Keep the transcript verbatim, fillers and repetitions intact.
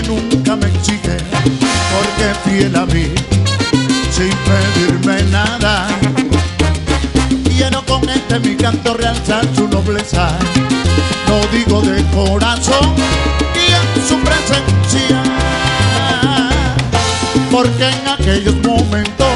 nunca me exige, porque fiel a mí, sin pedirme nada. Quiero con este mi canto realzar su nobleza, lo digo de corazón y en su presencia, porque en aquellos momentos